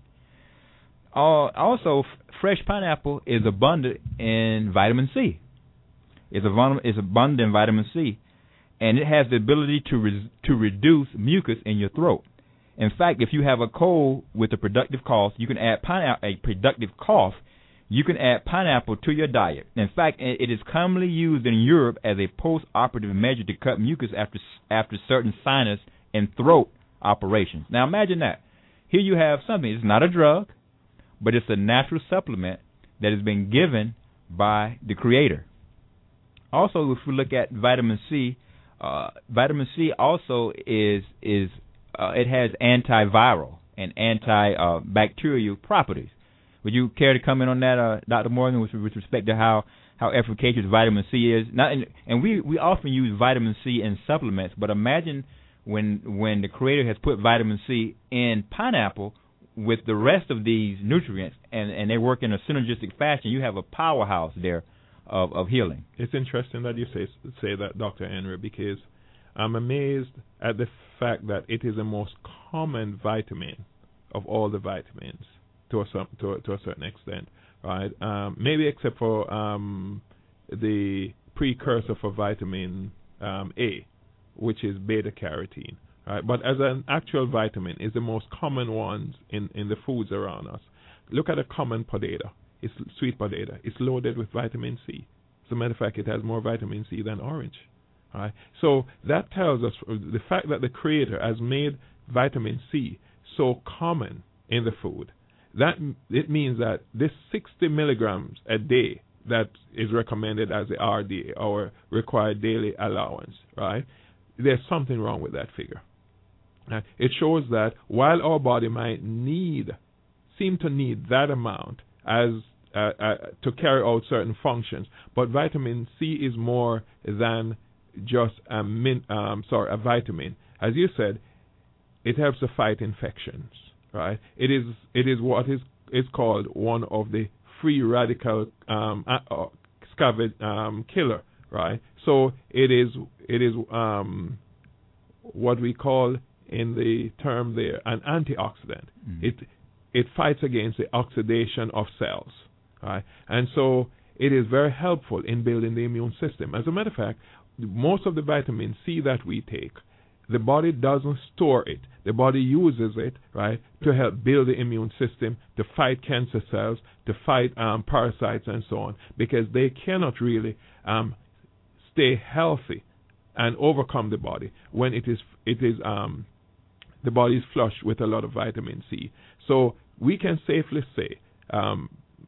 B: Uh, also, f- fresh pineapple is abundant in vitamin C. It's, a, it's abundant in vitamin C, and it has the ability to re- to reduce mucus in your throat. In fact, if you have a cold with a productive cough, you can add pineapple. A productive cough. You can add pineapple to your diet. In fact, it is commonly used in Europe as a post-operative measure to cut mucus after after certain sinus and throat operations. Now imagine that. Here you have something. It's not a drug, but it's a natural supplement that has been given by the Creator. Also, if we look at vitamin C, uh, vitamin C also is is uh, it has antiviral and antibacterial properties. Would you care to comment on that, uh, Doctor Morgan, with, with respect to how, how efficacious vitamin C is? Not in, and we, we often use vitamin C in supplements, but imagine when when the Creator has put vitamin C in pineapple with the rest of these nutrients, and, and they work in a synergistic fashion, you have a powerhouse there of, of healing.
C: It's interesting that you say say that, Doctor Henry, because I'm amazed at the fact that it is the most common vitamin of all the vitamins. To a, some, to, a, to a certain extent, right? Um, maybe except for um, the precursor for vitamin um, A, which is beta carotene, right? But as an actual vitamin, is the most common ones in, in the foods around us. Look at a common potato. It's sweet potato. It's loaded with vitamin C. As a matter of fact, it has more vitamin C than orange, right? So that tells us the fact that the Creator has made vitamin C so common in the food. That it means that this sixty milligrams a day that is recommended as the R D A, our required daily allowance, right? There's something wrong with that figure. Right? It shows that while our body might need, seem to need that amount as uh, uh, to carry out certain functions, but vitamin C is more than just a min, um, sorry, a vitamin. As you said, it helps to fight infections, right? It is it is what is is called one of the free radical um, uh, scavenge um, killer, right? So it is it is um, what we call in the term there an antioxidant. Mm-hmm. It it fights against the oxidation of cells, right? And so it is very helpful in building the immune system. As a matter of fact, most of the vitamin C that we take, the body doesn't store it. The body uses it, right, to help build the immune system, to fight cancer cells, to fight um, parasites and so on, because they cannot really um, stay healthy and overcome the body when it is it is um, the body is flushed with a lot of vitamin C. So we can safely say um,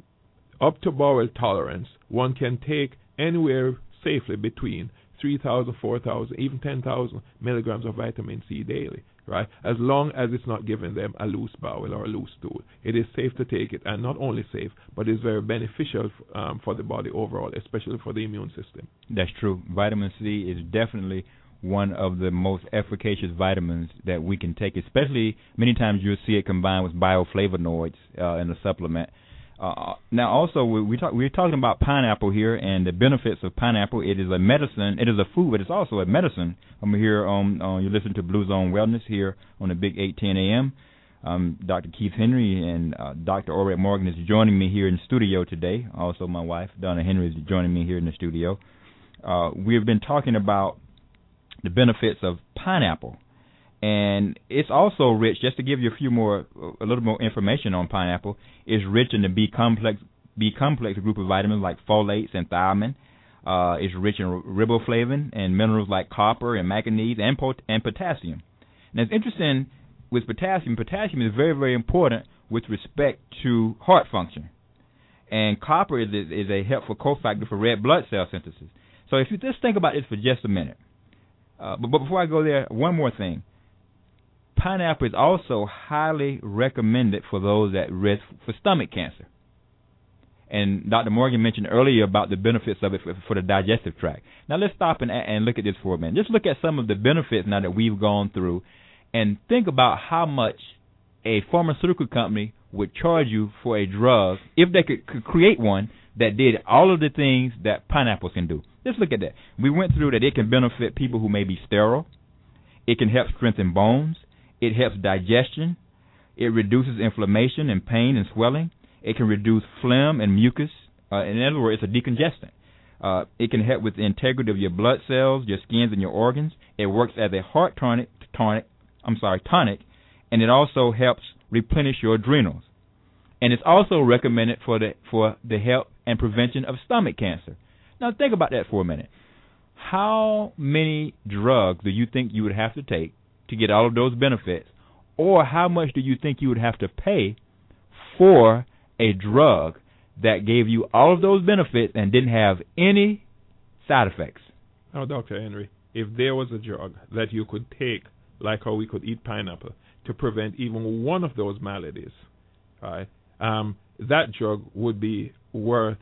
C: up to bowel tolerance, one can take anywhere safely between three thousand, four thousand, even ten thousand milligrams of vitamin C daily, right? As long as it's not giving them a loose bowel or a loose stool. It is safe to take it, and not only safe, but it's very beneficial um, for the body overall, especially for the immune system.
B: That's true. Vitamin C is definitely one of the most efficacious vitamins that we can take, especially many times you'll see it combined with bioflavonoids uh, in a supplement. Uh, now, also, we, we talk, we're talking about pineapple here and the benefits of pineapple. It is a medicine. It is a food, but it's also a medicine. I'm here on, uh, you listen to Blue Zone Wellness here on the Big eight ten A M. Um, Doctor Keith Henry and uh, Doctor Orette Morgan is joining me here in the studio today. Also, my wife, Donna Henry, is joining me here in the studio. Uh, we've been talking about the benefits of pineapple. And it's also rich, just to give you a few more, a little more information on pineapple, it's rich in the B complex, B complex group of vitamins like folates and thiamine. Uh, it's rich in riboflavin and minerals like copper and manganese and pot- and potassium. And it's interesting with potassium. Potassium is very, very important with respect to heart function. And copper is a, is a helpful cofactor for red blood cell synthesis. So if you just think about this for just a minute. Uh, but, but before I go there, one more thing. Pineapple is also highly recommended for those at risk for stomach cancer. And Doctor Morgan mentioned earlier about the benefits of it for, for the digestive tract. Now let's stop and, and look at this for a minute. Just look at some of the benefits now that we've gone through and think about how much a pharmaceutical company would charge you for a drug if they could, could create one that did all of the things that pineapples can do. Let's look at that. We went through that it can benefit people who may be sterile. It can help strengthen bones. It helps digestion. It reduces inflammation and pain and swelling. It can reduce phlegm and mucus. Uh, in other words, it's a decongestant. Uh, it can help with the integrity of your blood cells, your skins, and your organs. It works as a heart tonic, tonic. I'm sorry, tonic, and it also helps replenish your adrenals. And it's also recommended for the for the help and prevention of stomach cancer. Now think about that for a minute. How many drugs do you think you would have to take to get all of those benefits, or how much do you think you would have to pay for a drug that gave you all of those benefits and didn't have any side effects?
C: Now, Doctor Henry, if there was a drug that you could take, like how we could eat pineapple, to prevent even one of those maladies, right, um, that drug would be worth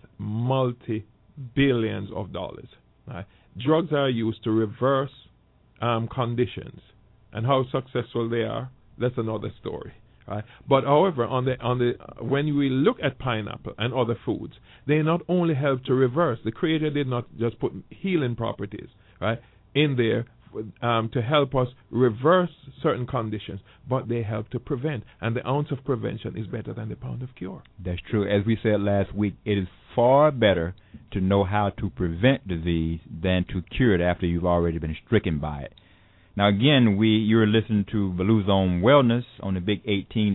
C: multi-billions of dollars. Right? Drugs are used to reverse um, conditions. And how successful they are, that's another story, right? But however, on the on the when we look at pineapple and other foods, they not only help to reverse. The Creator did not just put healing properties, right, in there um, to help us reverse certain conditions, but they help to prevent. And the ounce of prevention is better than the pound of cure.
B: That's true. As we said last week, it is far better to know how to prevent disease than to cure it after you've already been stricken by it. Now, again, we you're listening to Blue Zone Wellness on the Big eight ten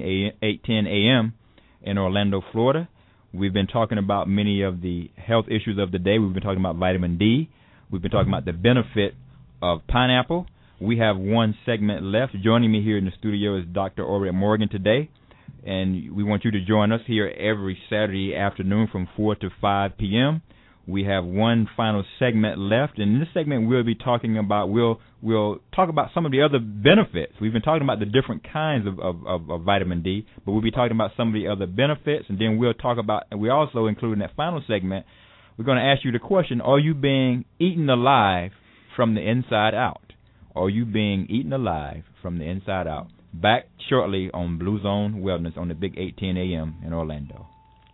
B: A M in Orlando, Florida. We've been talking about many of the health issues of the day. We've been talking about vitamin D. We've been talking about the benefit of pineapple. We have one segment left. Joining me here in the studio is Doctor Orette Morgan today, and we want you to join us here every Saturday afternoon from four to five p.m. We have one final segment left, and in this segment we'll be talking about we'll we'll talk about some of the other benefits. We've been talking about the different kinds of, of, of, of vitamin D, but we'll be talking about some of the other benefits, and then we'll talk about, and we also include in that final segment, we're going to ask you the question: are you being eaten alive from the inside out? Are you being eaten alive from the inside out? Back shortly on Blue Zone Wellness on the Big eight ten A M in Orlando.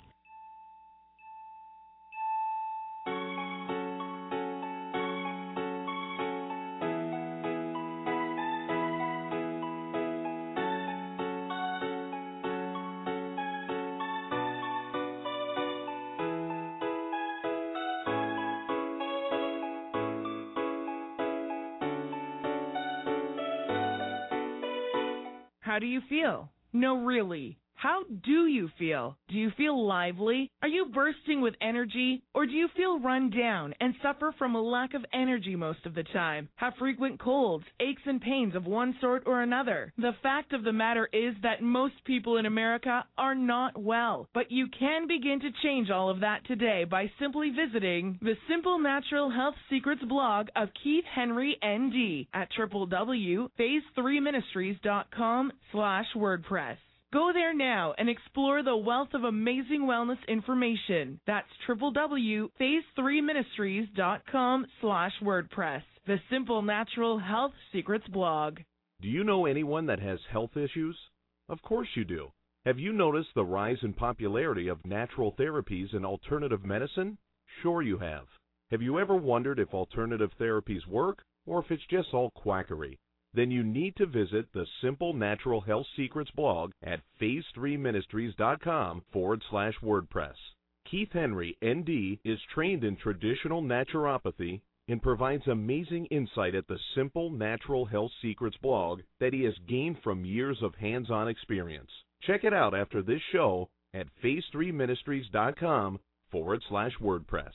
D: How do you feel? No, really. How do you feel? Do you feel lively? Are you bursting with energy? Or do you feel run down and suffer from a lack of energy most of the time? Have frequent colds, aches and pains of one sort or another? The fact of the matter is that most people in America are not well, but you can begin to change all of that today by simply visiting the Simple Natural Health Secrets blog of Keith Henry, N D at w w w dot phase three ministries dot com slash WordPress. Go there now and explore the wealth of amazing wellness information. That's w w w dot phase three ministries dot com slash WordPress, the Simple Natural Health Secrets blog.
E: Do you know anyone that has health issues? Of course you do. Have you noticed the rise in popularity of natural therapies and alternative medicine? Sure you have. Have you ever wondered if alternative therapies work or if it's just all quackery? Then you need to visit the Simple Natural Health Secrets blog at phase three ministries dot com forward slash WordPress. Keith Henry, N D, is trained in traditional naturopathy and provides amazing insight at the Simple Natural Health Secrets blog that he has gained from years of hands-on experience. Check it out after this show at phase three ministries dot com forward slash WordPress.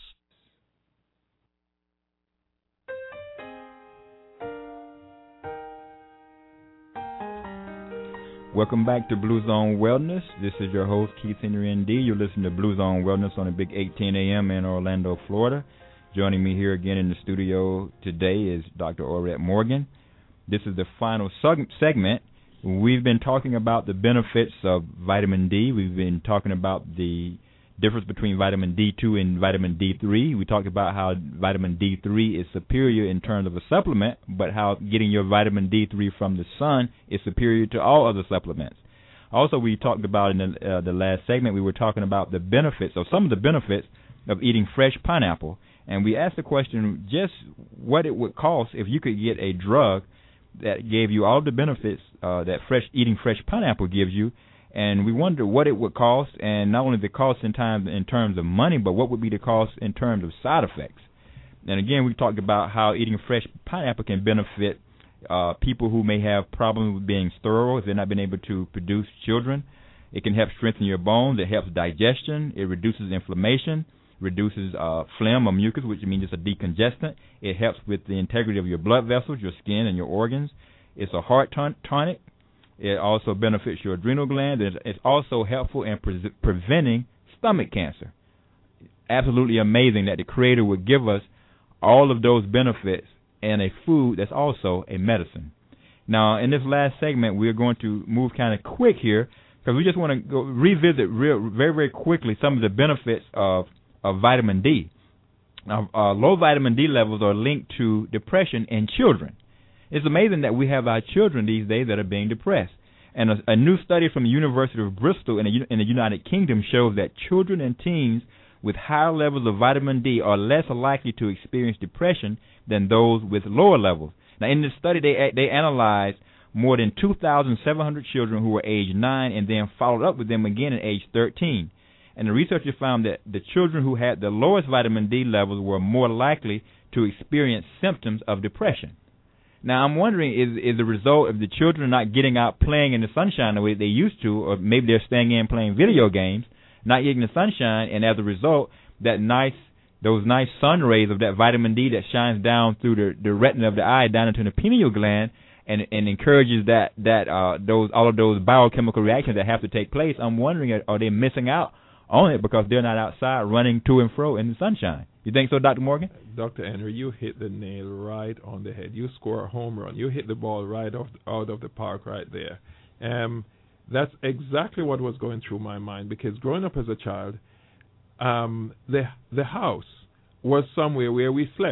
B: Welcome back to Blue Zone Wellness. This is your host, Keith Henry, N D. You're listening to Blue Zone Wellness on the Big eight ten A M in Orlando, Florida. Joining me here again in the studio today is Doctor Orette Morgan. This is the final seg- segment. We've been talking about the benefits of vitamin D. We've been talking about the difference between vitamin D two and vitamin D three. We talked about how vitamin D three is superior in terms of a supplement, but how getting your vitamin D three from the sun is superior to all other supplements. Also, we talked about in the, uh, the last segment, we were talking about the benefits, or some of the benefits of eating fresh pineapple. And we asked the question just what it would cost if you could get a drug that gave you all the benefits uh, that fresh eating fresh pineapple gives you. And we wondered what it would cost, and not only the cost in time in terms of money, but what would be the cost in terms of side effects. And again, we talked about how eating fresh pineapple can benefit uh, people who may have problems with being sterile if they're not being able to produce children. It can help strengthen your bones. It helps digestion. It reduces inflammation, reduces uh, phlegm or mucus, which means it's a decongestant. It helps with the integrity of your blood vessels, your skin, and your organs. It's a heart ton- tonic. It also benefits your adrenal glands. It's also helpful in pre- preventing stomach cancer. Absolutely amazing that the Creator would give us all of those benefits in a food that's also a medicine. Now, in this last segment, we're going to move kind of quick here because we just want to go revisit real, very, very quickly some of the benefits of, of vitamin D. Now, uh, low vitamin D levels are linked to depression in children. It's amazing that we have our children these days that are being depressed. And a, a new study from the University of Bristol in the, in the United Kingdom shows that children and teens with higher levels of vitamin D are less likely to experience depression than those with lower levels. Now, in this study, they they analyzed more than two thousand seven hundred children who were age nine and then followed up with them again at age thirteen. And the researchers found that the children who had the lowest vitamin D levels were more likely to experience symptoms of depression. Now, I'm wondering, is is the result of the children not getting out playing in the sunshine the way they used to, or maybe they're staying in playing video games, not getting the sunshine, and as a result, that nice, those nice sun rays of that vitamin D that shines down through the, the retina of the eye down into the pineal gland and and encourages that that uh, those all of those biochemical reactions that have to take place. I'm wondering, are, are they missing out on it because they're not outside running to and fro in the sunshine? You think so, Doctor Morgan?
C: Doctor Henry, you hit the nail right on the head. You score a home run. You hit the ball right off, out of the park right there. Um, that's exactly what was going through my mind, because growing up as a child, um, the the house was somewhere where we slept.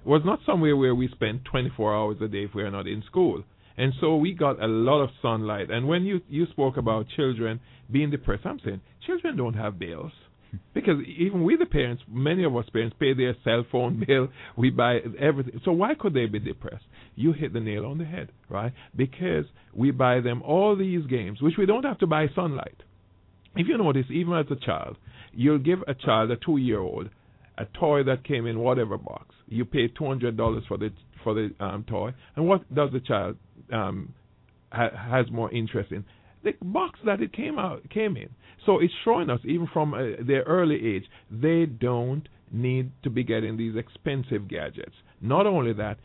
C: was not somewhere where we spend twenty-four hours a day if we're not in school. And so we got a lot of sunlight. And when you, you spoke about children being depressed, I'm saying children don't have bills. Because even we, the parents, many of us parents pay their cell phone bill, we buy everything. So why could they be depressed? You hit the nail on the head, right? Because we buy them all these games, which we don't have to buy sunlight. If you notice, even as a child, you'll give a child, a two-year-old, a toy that came in whatever box. You pay two hundred dollars for the for the um, toy, and what does the child um, ha- has more interest in? The box that it came out came in. So it's showing us, even from uh, their early age, they don't need to be getting these expensive gadgets. Not only that,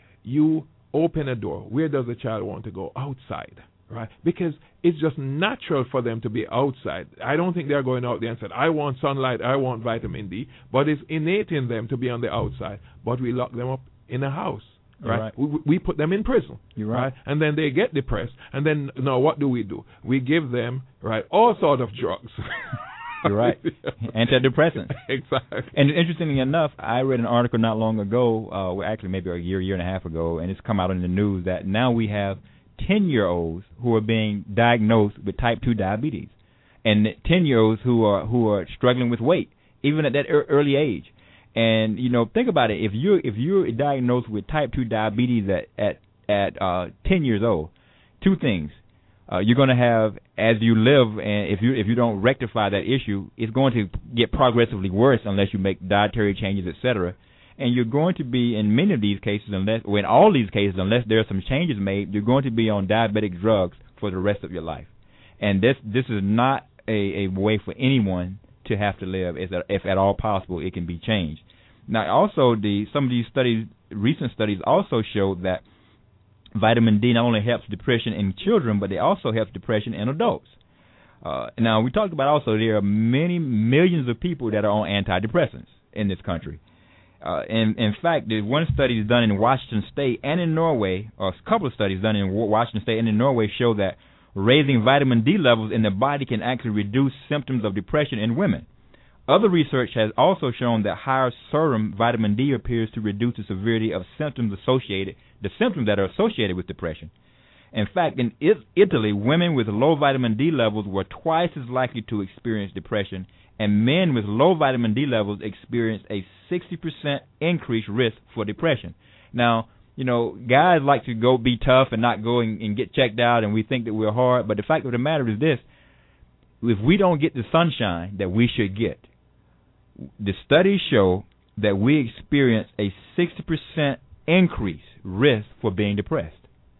C: you open a door. Where does the child want to go? Outside, right? Because it's just natural for them to be outside. I don't think they're going out there and said, I want sunlight, I want vitamin D, but it's innate in them to be on the outside. But we lock them up in a house. Right?
B: right.
C: We, we put them in prison.
B: You're right.
C: right. And then they get depressed. And then, now what do we do? We give them, right, all sorts of drugs.
B: You're right. Antidepressants.
C: Exactly.
B: And interestingly enough, I read an article not long ago, uh, well, actually maybe a year, year and a half ago, and it's come out in the news that now we have ten-year-olds who are being diagnosed with type two diabetes, and ten-year-olds who are who are struggling with weight, even at that er- early age. And you know, think about it. If you're if you're diagnosed with type two diabetes at at at uh, ten years old, two things: uh, you're going to have, as you live, and if you if you don't rectify that issue, it's going to get progressively worse unless you make dietary changes, et cetera. And you're going to be, in many of these cases, unless, or in all these cases, unless there are some changes made, you're going to be on diabetic drugs for the rest of your life. And this this is not a, a way for anyone to have to live. If, if at all possible, it can be changed. Now, also, the some of these studies, recent studies, also show that vitamin D not only helps depression in children, but it also helps depression in adults. Uh, now, we talked about also there are many millions of people that are on antidepressants in this country. Uh, and in fact, there's one study done in Washington State and in Norway, or a couple of studies done in Washington State and in Norway, show that raising vitamin D levels in the body can actually reduce symptoms of depression in women. Other research has also shown that higher serum vitamin D appears to reduce the severity of symptoms associated, the symptoms that are associated with depression. In fact, in Italy, women with low vitamin D levels were twice as likely to experience depression, and men with low vitamin D levels experienced a sixty percent increased risk for depression. Now, you know, guys like to go be tough and not go and, and get checked out, and we think that we're hard, but the fact of the matter is this: if we don't get the sunshine that we should get, the studies show that we experience a sixty percent increase risk for being depressed.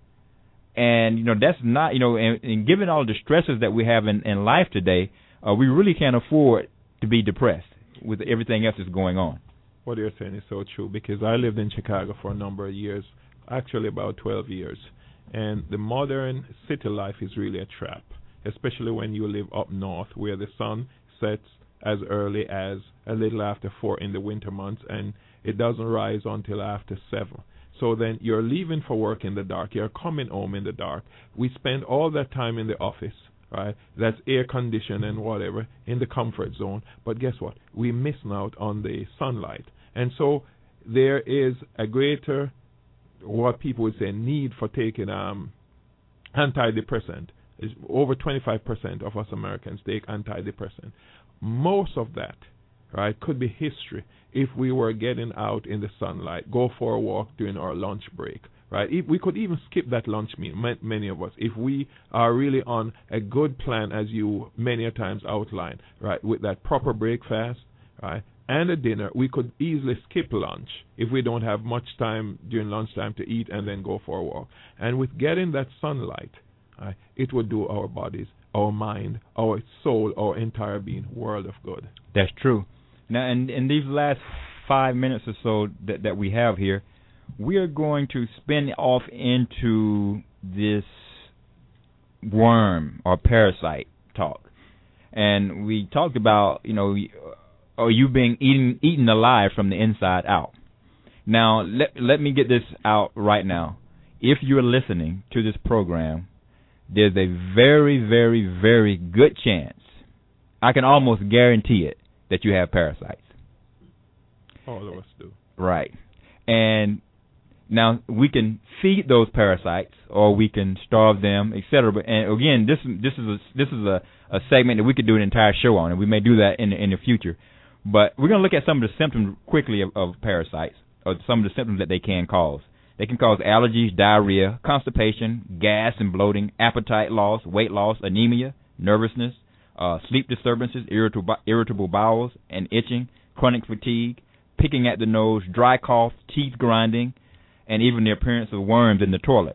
B: And, you know, that's not, you know, and, and given all the stresses that we have in, in life today, uh, we really can't afford to be depressed with everything else that's going on.
C: What you're saying is so true, because I lived in Chicago for a number of years, actually about twelve years, and the modern city life is really a trap, especially when you live up north where the sun sets as early as a little after four in the winter months, and it doesn't rise until after seven. So then you're leaving for work in the dark, you're coming home in the dark. We spend all that time in the office, right? That's air conditioned and whatever, in the comfort zone. But guess what? We're missing out on the sunlight. And so there is a greater, what people would say, need for taking um, antidepressant. It's over twenty-five percent of us Americans take antidepressant. Most of that, right, could be history if we were getting out in the sunlight, go for a walk during our lunch break, right? If we could even skip that lunch meal, many of us, if we are really on a good plan, as you many a times outline, right, with that proper breakfast, right, and a dinner, we could easily skip lunch if we don't have much time during lunchtime to eat and then go for a walk. And with getting that sunlight, right, it would do our bodies, our mind, our soul, our entire being, world of good.
B: That's true. Now, in, in these last five minutes or so that, that we have here, we are going to spin off into this worm or parasite talk. And we talked about, you know, are you being eaten, eaten alive from the inside out? Now, let, let me get this out right now. If you're listening to this program, there's a very, very, very good chance, I can almost guarantee it, that you have parasites.
C: All of us do.
B: Right. And now we can feed those parasites, or we can starve them, et cetera. But and again, this this is a, this is a, a segment that we could do an entire show on, and we may do that in the, in the future. But we're going to look at some of the symptoms quickly of, of parasites, or some of the symptoms that they can cause. They can cause allergies, diarrhea, constipation, gas and bloating, appetite loss, weight loss, anemia, nervousness, uh, sleep disturbances, irritable, irritable bowels and itching, chronic fatigue, picking at the nose, dry cough, teeth grinding, and even the appearance of worms in the toilet.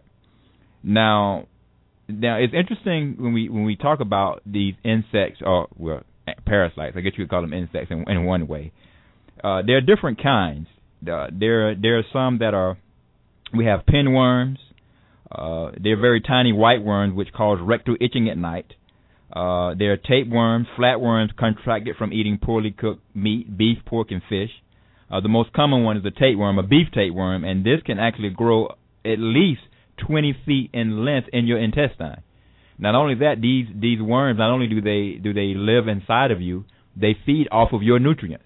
B: Now, now it's interesting when we when we talk about these insects, or well, parasites. I guess you could call them insects in, in one way. Uh, there are different kinds. Uh, there there are some that are. We have pinworms. Uh, they're very tiny white worms which cause rectal itching at night. Uh, there are tapeworms, flatworms contracted from eating poorly cooked meat, beef, pork, and fish. Uh, the most common one is a tapeworm, a beef tapeworm, and this can actually grow at least twenty feet in length in your intestine. Not only that, these these worms, not only do they do they live inside of you, they feed off of your nutrients.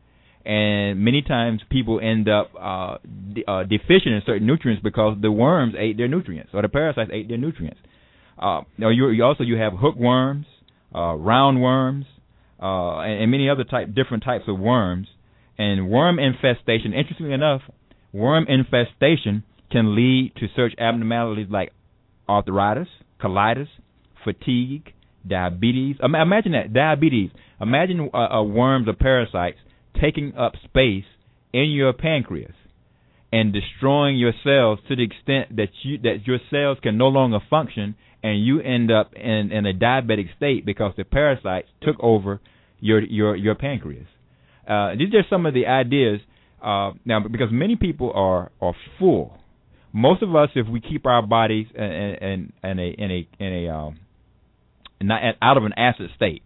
B: And many times people end up uh, de- uh, deficient in certain nutrients because the worms ate their nutrients, or the parasites ate their nutrients. Uh, now you, you also you have hookworms, uh, roundworms, uh, and, and many other type different types of worms. And worm infestation, interestingly enough, worm infestation can lead to such abnormalities like arthritis, colitis, fatigue, diabetes. Imagine that, diabetes. Imagine uh, uh, worms or parasites taking up space in your pancreas and destroying your cells to the extent that you that your cells can no longer function, and you end up in, in a diabetic state because the parasites took over your your your pancreas. Uh, these are some of the ideas uh, now, because many people are are full. Most of us, if we keep our bodies in, in, in a in a in a um, not out of an acid state,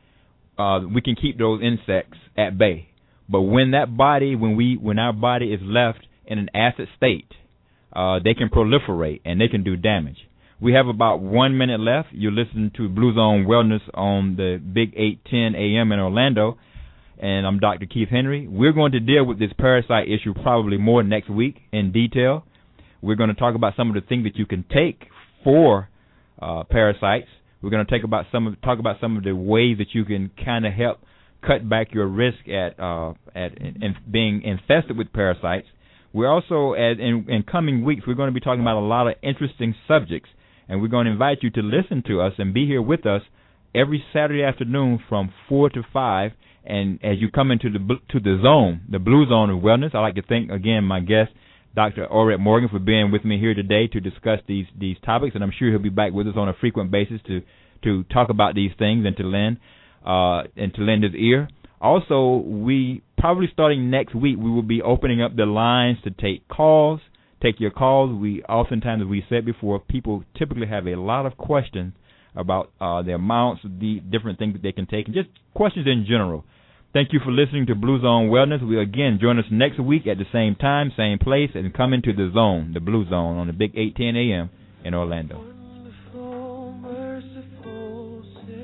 B: uh, we can keep those insects at bay. But when that body, when we when our body is left in an acid state, uh, they can proliferate and they can do damage. We have about one minute left. You're listening to Blue Zone Wellness on the Big eight ten A M in Orlando. And I'm Doctor Keith Henry. We're going to deal with this parasite issue probably more next week in detail. We're going to talk about some of the things that you can take for uh, parasites. We're going to take about some of, talk about some of the ways that you can kind of help cut back your risk at uh, at in, in being infested with parasites. We're also, as in, in coming weeks, we're going to be talking about a lot of interesting subjects, and we're going to invite you to listen to us and be here with us every Saturday afternoon from four to five. And as you come into the to the zone, the Blue Zone of Wellness, I'd like to thank, again, my guest, Doctor Orette Morgan, for being with me here today to discuss these these topics. And I'm sure he'll be back with us on a frequent basis to, to talk about these things and to lend, uh, and to lend his ear. Also, we probably starting next week, we will be opening up the lines to take calls, take your calls. We oftentimes, as we said before, people typically have a lot of questions about uh, the amounts, the different things that they can take, and just questions in general. Thank you for listening to Blue Zone Wellness. We again join us next week at the same time, same place, and come into the zone, the Blue Zone, on the Big eight ten A M in Orlando.
F: Wonderful, merciful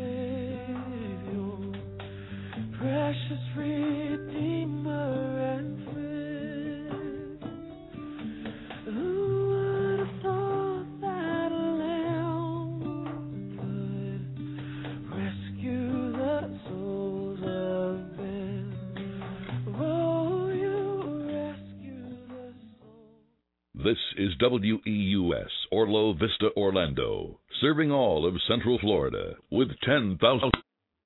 F: Savior, precious Redeemer and friend, who would have thought that a lamb could rescue the souls of
G: This is W E U S, Orlo Vista, Orlando, serving all of Central Florida with ten thousand